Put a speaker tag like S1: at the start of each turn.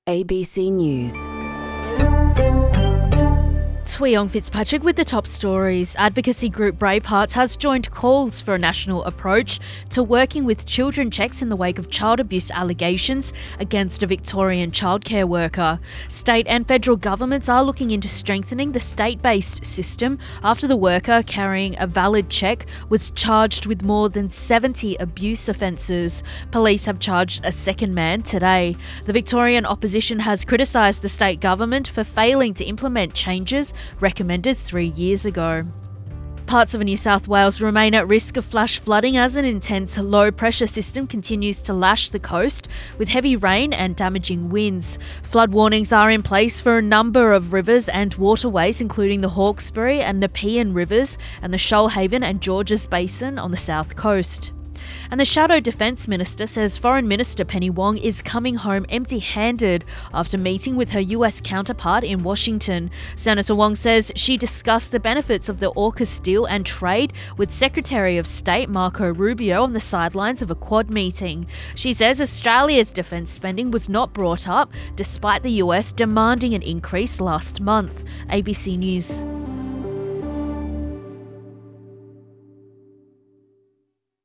S1: ABC News.
S2: Tweong Fitzpatrick with the top stories. Advocacy group Bravehearts has joined calls for a national approach to working with children checks in the wake of child abuse allegations against a Victorian childcare worker. State and federal governments are looking into strengthening the state-based system after the worker carrying a valid check was charged with more than 70 abuse offences. Police have charged a second man today. The Victorian opposition has criticised the state government for failing to implement changes recommended 3 years ago. Parts of New South Wales remain at risk of flash flooding as an intense low-pressure system continues to lash the coast with heavy rain and damaging winds. Flood warnings are in place for a number of rivers and waterways, including the Hawkesbury and Nepean rivers and the Shoalhaven and Georges Basin on the south coast. And the Shadow Defence Minister says Foreign Minister Penny Wong is coming home empty-handed after meeting with her US counterpart in Washington. Senator Wong says she discussed the benefits of the AUKUS deal and trade with Secretary of State Marco Rubio on the sidelines of a Quad meeting. She says Australia's defence spending was not brought up despite the US demanding an increase last month. ABC News.